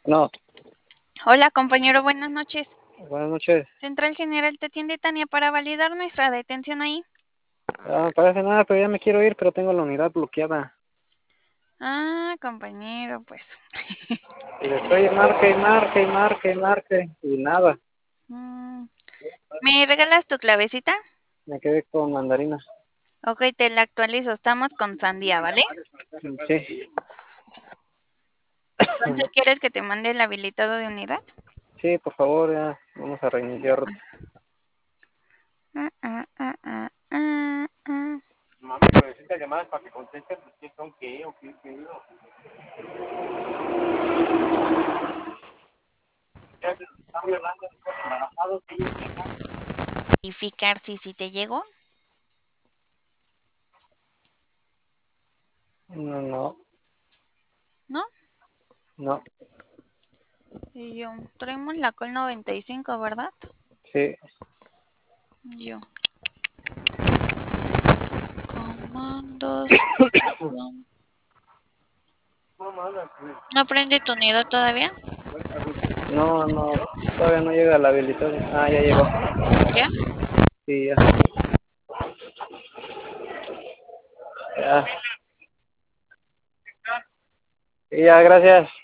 No, Hola, compañero, buenas noches. buenas noches. Central General te atiende Tania para validar nuestra detención ahí. No me parece nada, pero ya me quiero ir, pero tengo la unidad bloqueada. Ah, compañero, pues. Y le estoy marque y marque y marque y marque y nada. mm, ¿Me regalas tu clavecita? Me quedé con mandarina. Ok, te la actualizo. Estamos con sandía, ¿vale? Sí, Entonces, ¿quieres que te mande el habilitado de unidad? sí, por favor, ya vamos a reiniciar. Ah, ah, ah, ah, ah, ah. Mami, pero necesitas llamadas para que contesten, pues, ¿qué son qué o qué pedido? Ya están hablando de cosas embarazados, que ellos tengan. Verificar si te llegó. No, no, ¿No? no, Y yo, traemos la col 95, ¿verdad? sí. Yo, comandos. ¿No prende tu unidad todavía? No, no, todavía no llega la habilitación. Ah, ya llegó. ¿Ya? Sí, ya. Ya, sí, ya, gracias.